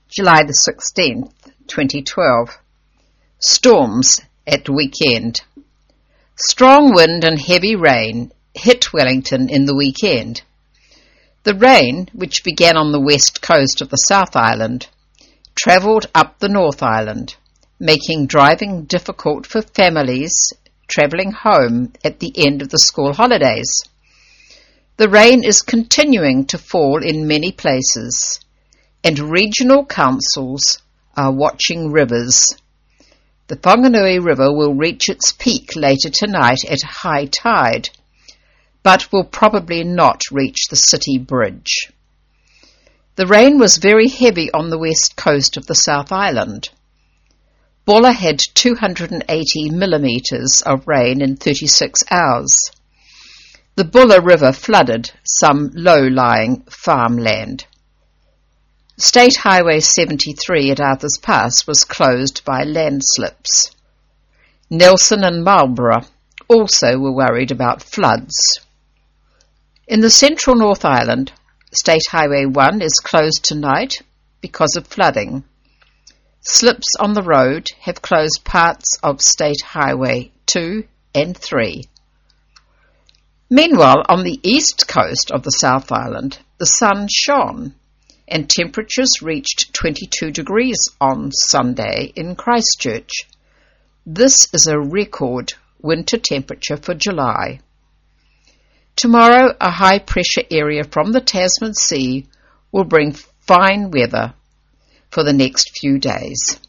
July the 16th, 2012. Storms at weekend. Strong wind and heavy rain hit Wellington in the weekend. The rain, which began on the west coast of the South Island, travelled up the North Island, making driving difficult for families travelling home at the end of the school holidays. The rain is continuing to fall in many places, and regional councils are watching rivers. The Whanganui River will reach its peak later tonight at high tide, but will probably not reach the city bridge. The rain was very heavy on the west coast of the South Island. Buller had 280 millimetres of rain in 36 hours. The Buller River flooded some low-lying farmland. State Highway 73 at Arthurs Pass was closed by landslips. Nelson and Marlborough also were worried about floods. In the central North Island, State Highway 1 is closed tonight because of flooding. Slips on the road have closed parts of State Highway 2 and 3. Meanwhile, on the east coast of the South Island, the sun shone, and temperatures reached 22 degrees on Sunday in Christchurch. This is a record winter temperature for July. Tomorrow, a high-pressure area from the Tasman Sea will bring fine weather for the next few days.